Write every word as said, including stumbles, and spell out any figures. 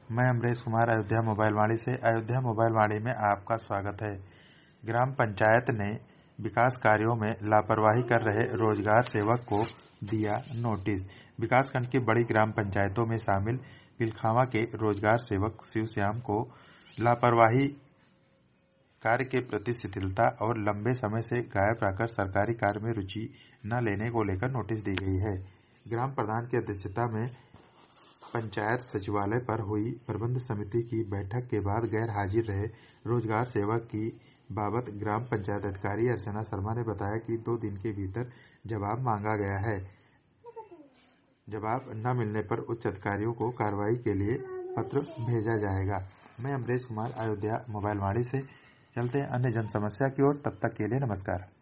मैं अमरेश कुमार अयोध्या मोबाइल वाणी से अयोध्या मोबाइल वाणी में आपका स्वागत है। ग्राम पंचायत ने विकास कार्यों में लापरवाही कर रहे रोजगार सेवक को दिया नोटिस। विकासखंड की बड़ी ग्राम पंचायतों में शामिल पिलखावा के रोजगार सेवक शिवश्याम को लापरवाही, कार्य के प्रति शिथिलता और लंबे समय से गायब रहकर सरकारी कार्य में रुचि न लेने को लेकर नोटिस दी गई है। ग्राम प्रधान की अध्यक्षता में पंचायत सचिवालय पर हुई प्रबंध समिति की बैठक के बाद गैर हाजिर रहे रोजगार सेवक की बाबत ग्राम पंचायत अधिकारी अर्चना शर्मा ने बताया कि दो दिन के भीतर जवाब मांगा गया है। जवाब न मिलने पर उच्च अधिकारियों को कार्रवाई के लिए पत्र भेजा जाएगा। मैं अमरेश कुमार अयोध्या मोबाइल वाणी से। चलते हैं अन्य जन समस्या की ओर। तब तक के लिए नमस्कार।